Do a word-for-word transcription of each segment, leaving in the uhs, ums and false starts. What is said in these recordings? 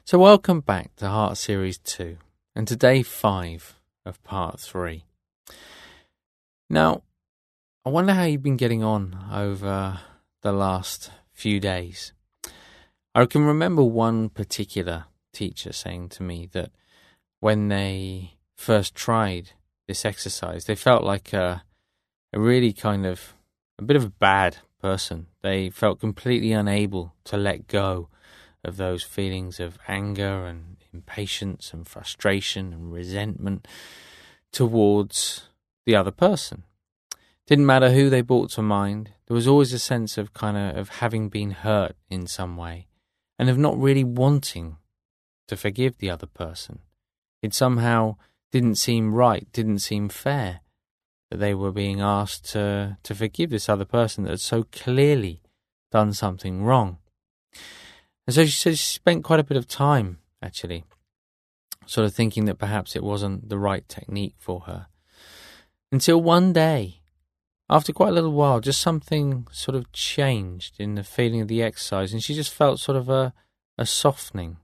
So welcome back to Heart Series two and to day five of part three. Now, I wonder how you've been getting on over the last few days. I can remember one particular teacher saying to me that when they first tried this exercise, they felt like a, a really kind of a bit of a bad person. They felt completely unable to let go of those feelings of anger and impatience and frustration and resentment towards the other person. Didn't matter who they brought to mind, there was always a sense of kind of, of having been hurt in some way and of not really wanting to forgive the other person. It somehow didn't seem right, didn't seem fair that they were being asked to, to forgive this other person that had so clearly done something wrong. And so she said she spent quite a bit of time, actually, sort of thinking that perhaps it wasn't the right technique for her. Until one day, after quite a little while, just something sort of changed in the feeling of the exercise, and she just felt sort of a, a softening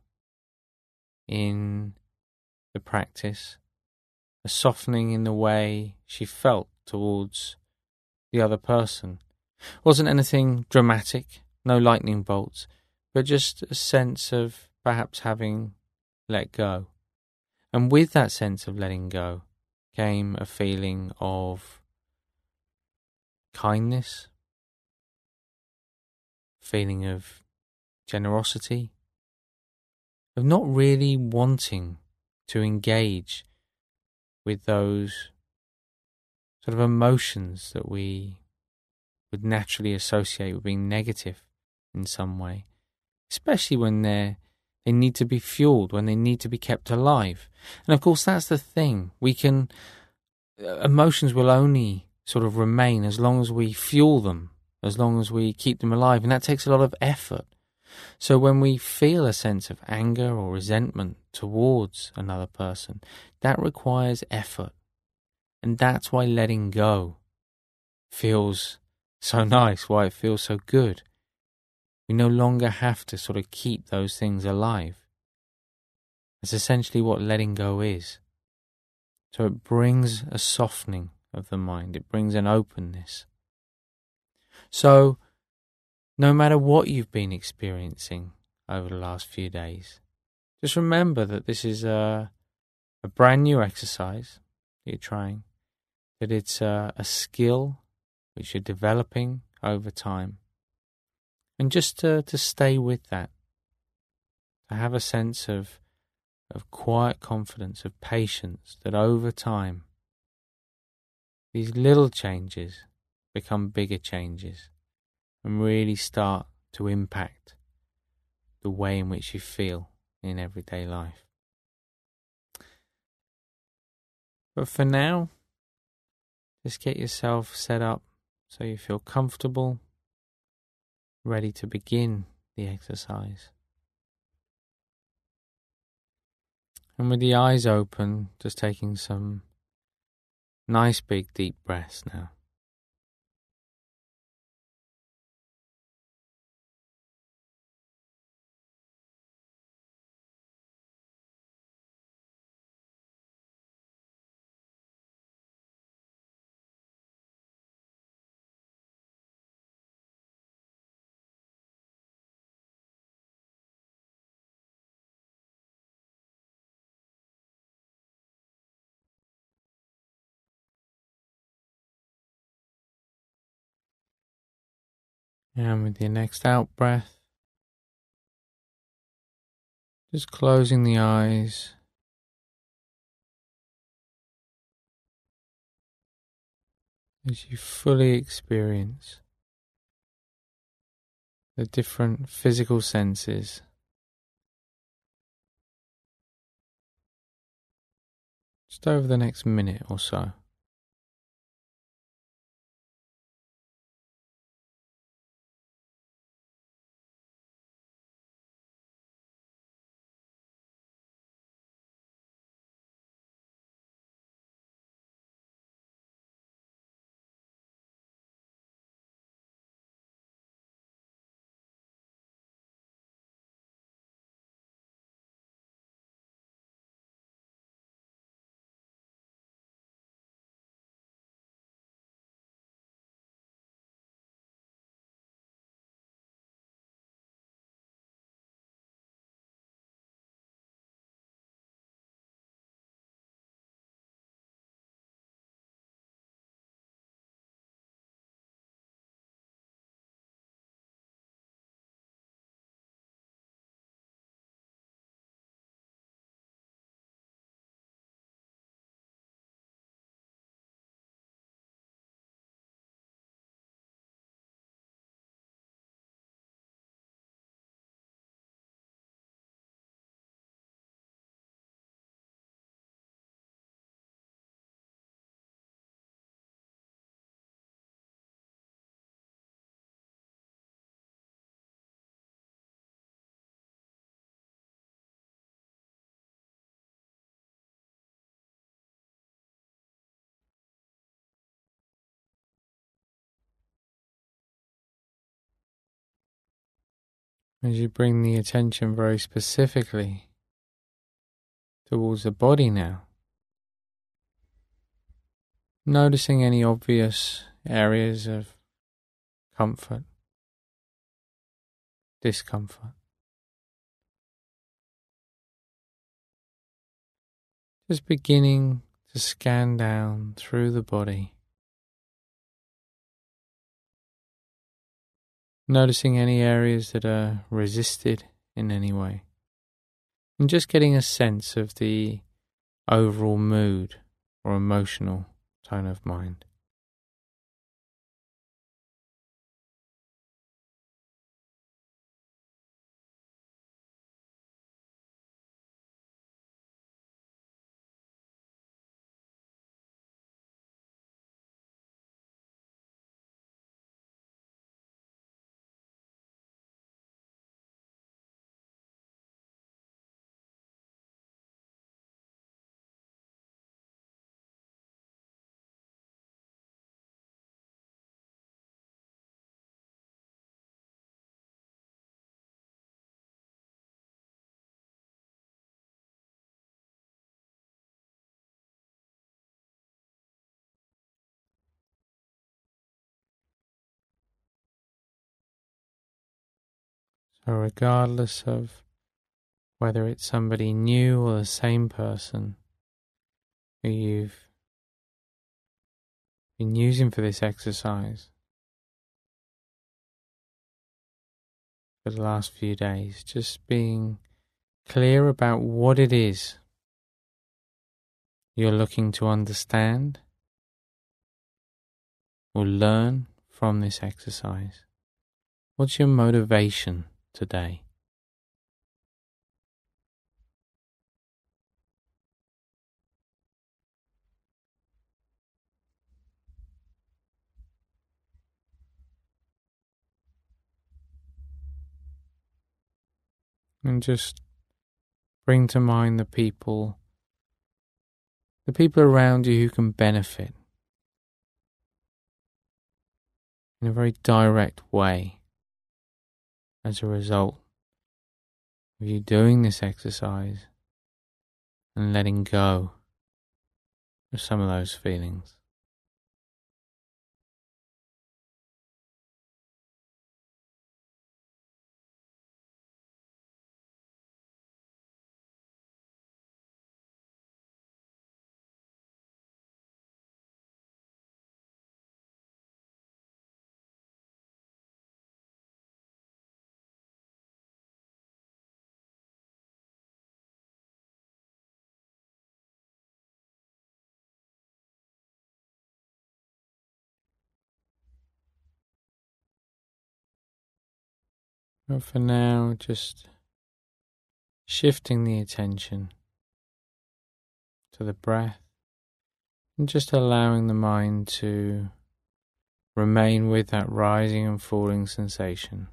in the practice, a softening in the way she felt towards the other person. It wasn't anything dramatic, no lightning bolts, but just a sense of perhaps having let go. And with that sense of letting go came a feeling of kindness, feeling of generosity, of not really wanting to engage with those sort of emotions that we would naturally associate with being negative in some way. Especially when they they need to be fueled, when they need to be kept alive. And of course, that's the thing. We can, emotions will only sort of remain as long as we fuel them, as long as we keep them alive. And that takes a lot of effort. So when we feel a sense of anger or resentment towards another person, that requires effort. And that's why letting go feels so nice, why it feels so good. We no longer have to sort of keep those things alive. That's essentially what letting go is. So it brings a softening of the mind. It brings an openness. So no matter what you've been experiencing over the last few days, just remember that this is a, a brand new exercise that you're trying, that it's a, a skill which you're developing over time. And just to, to stay with that, to have a sense of, of quiet confidence, of patience, that over time, these little changes become bigger changes and really start to impact the way in which you feel in everyday life. But for now, just get yourself set up so you feel comfortable, ready to begin the exercise. And with the eyes open, just taking some nice big deep breaths now. And with your next out breath, just closing the eyes. As you fully experience the different physical senses just over the next minute or so. As you bring the attention very specifically towards the body now, noticing any obvious areas of comfort, discomfort. Just beginning to scan down through the body, noticing any areas that are resisted in any way, and just getting a sense of the overall mood or emotional tone of mind. So regardless of whether it's somebody new or the same person who you've been using for this exercise for the last few days, just being clear about what it is you're looking to understand or learn from this exercise. What's your motivation today? And just bring to mind the people, the people around you who can benefit in a very direct way as a result of you doing this exercise and letting go of some of those feelings. But for now, just shifting the attention to the breath and just allowing the mind to remain with that rising and falling sensation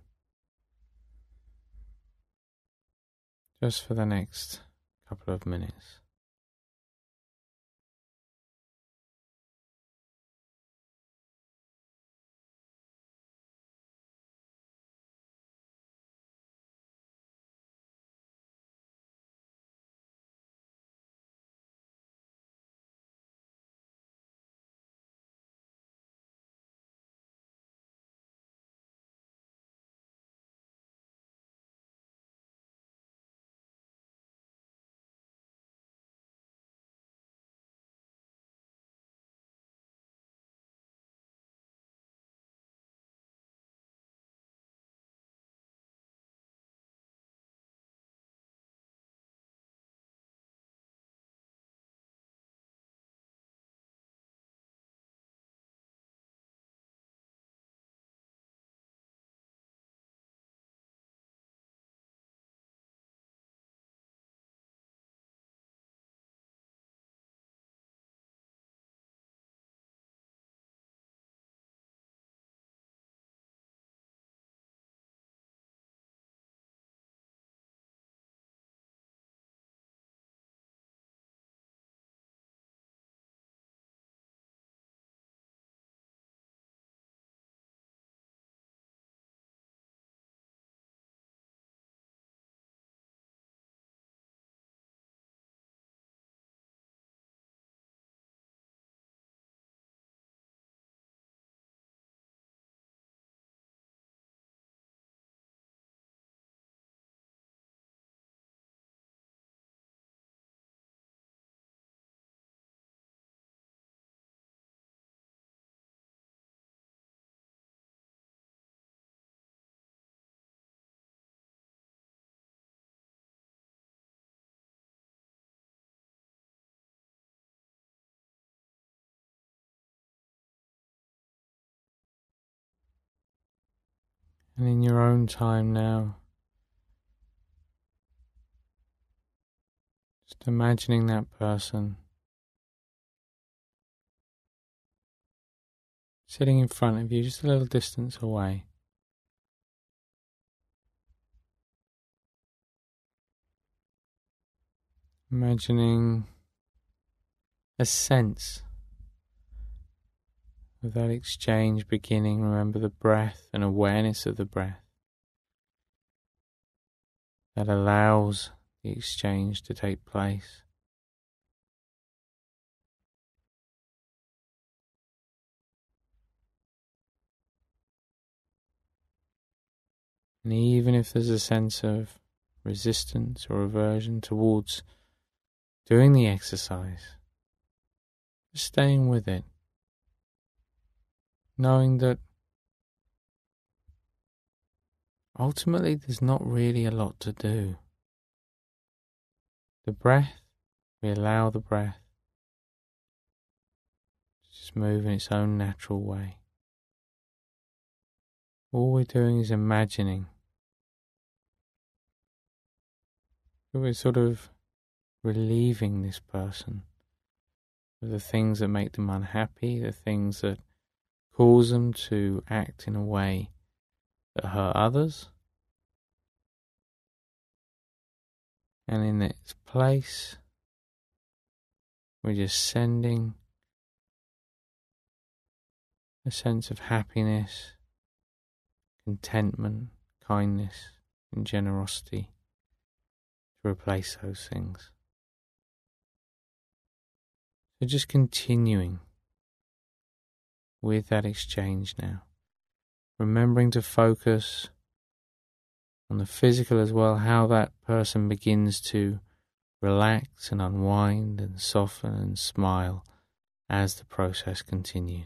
just for the next couple of minutes. And in your own time now, just imagining that person sitting in front of you, just a little distance away. Imagining a sense of that exchange beginning. Remember the breath and awareness of the breath that allows the exchange to take place. And even if there's a sense of resistance or aversion towards doing the exercise, just staying with it, knowing that ultimately there's not really a lot to do. The breath, we allow the breath to just move in its own natural way. All we're doing is imagining that we're sort of relieving this person of the things that make them unhappy, the things that cause them to act in a way that hurt others. And in its place, we're just sending a sense of happiness, contentment, kindness, and generosity to replace those things. So just continuing with that exchange now, remembering to focus on the physical as well, how that person begins to relax and unwind and soften and smile as the process continues.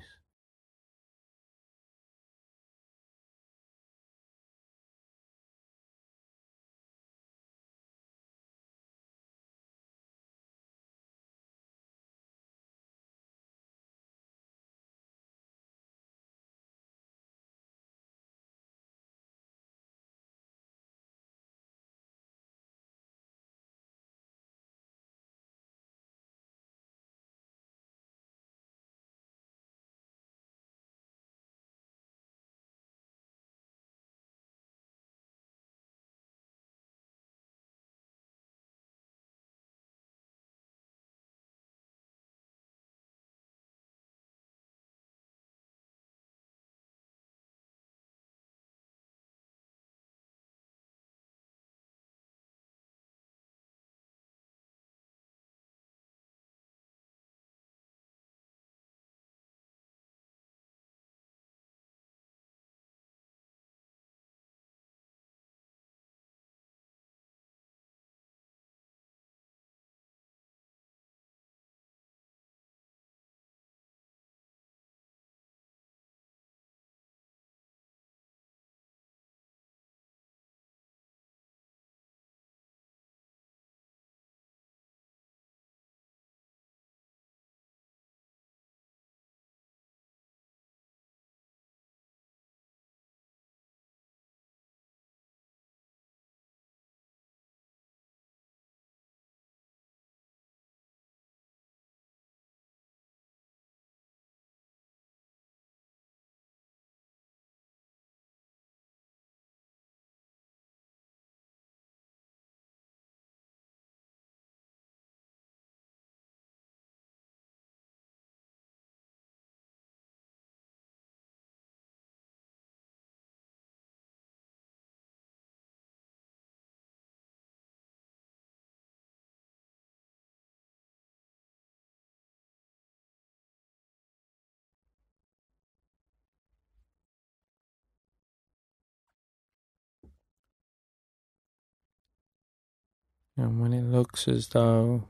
And when it looks as though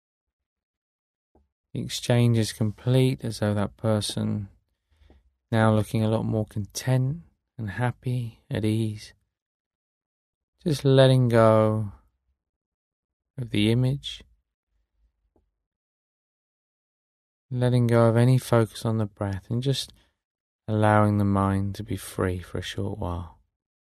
the exchange is complete, as though that person now looking a lot more content and happy, at ease, just letting go of the image, letting go of any focus on the breath, and just allowing the mind to be free for a short while.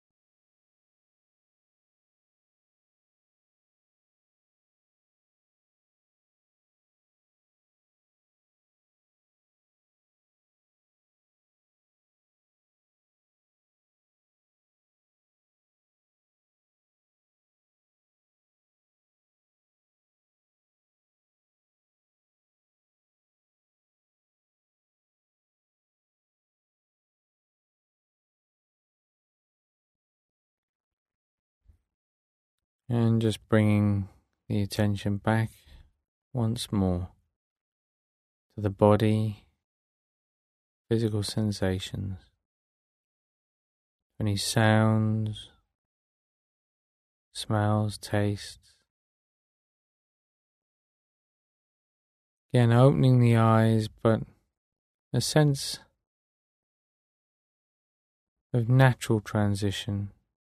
And just bringing the attention back once more to the body, physical sensations, any sounds, smells, tastes. Again, opening the eyes, but a sense of natural transition.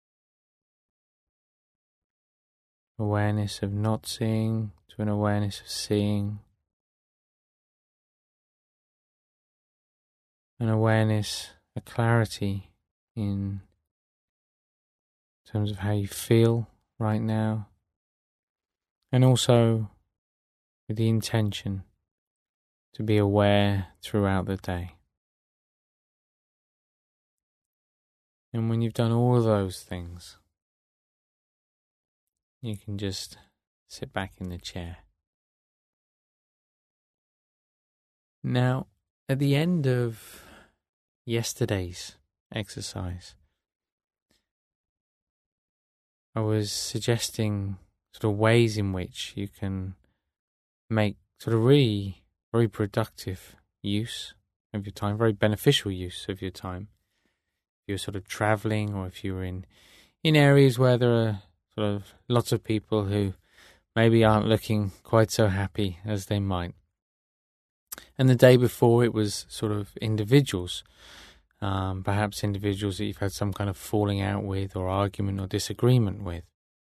Awareness of not seeing to an awareness of seeing. An awareness, a clarity in terms of how you feel right now. And also with the intention to be aware throughout the day. And when you've done all of those things, you can just sit back in the chair. Now, at the end of yesterday's exercise, I was suggesting sort of ways in which you can make sort of really very productive use of your time, very beneficial use of your time. If you're sort of traveling, or if you're in, in areas where there are sort of lots of people who maybe aren't looking quite so happy as they might. And the day before it was sort of individuals, um, perhaps individuals that you've had some kind of falling out with or argument or disagreement with.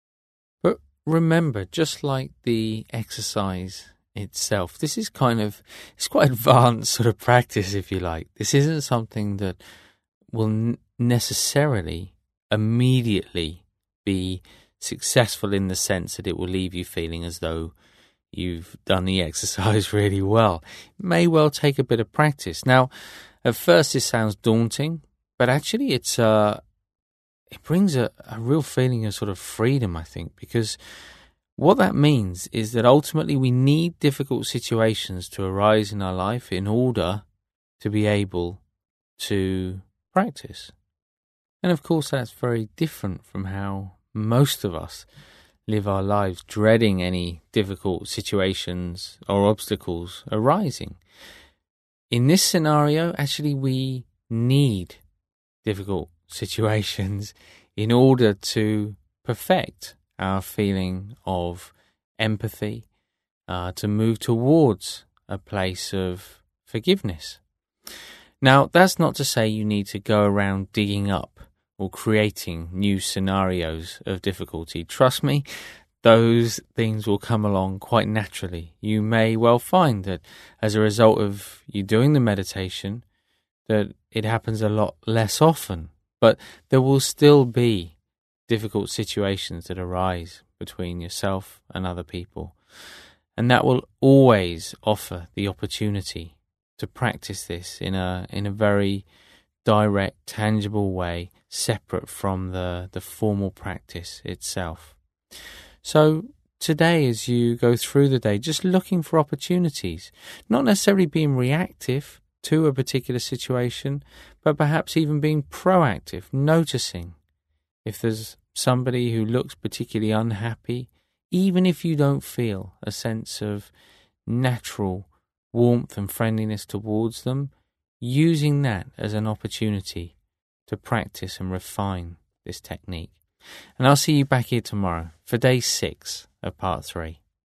But remember, just like the exercise itself, this is kind of, it's quite advanced sort of practice, if you like. This isn't something that will n- necessarily immediately be successful in the sense that it will leave you feeling as though you've done the exercise really well. It may well take a bit of practice. Now, at first it sounds daunting, but actually it's uh, it brings a, a real feeling of sort of freedom, I think, because what that means is that ultimately we need difficult situations to arise in our life in order to be able to practice. And of course that's very different from how most of us live our lives, dreading any difficult situations or obstacles arising. In this scenario, actually, we need difficult situations in order to perfect our feeling of empathy, uh, to move towards a place of forgiveness. Now, that's not to say you need to go around digging up or creating new scenarios of difficulty. Trust me, those things will come along quite naturally. You may well find that as a result of you doing the meditation, that it happens a lot less often, but there will still be difficult situations that arise between yourself and other people. And that will always offer the opportunity to practice this in a in a very direct, tangible way, separate from the, the formal practice itself. So today, as you go through the day, just looking for opportunities, not necessarily being reactive to a particular situation, but perhaps even being proactive, noticing if there's somebody who looks particularly unhappy, even if you don't feel a sense of natural warmth and friendliness towards them, using that as an opportunity to practice and refine this technique. And I'll see you back here tomorrow for day six of part three.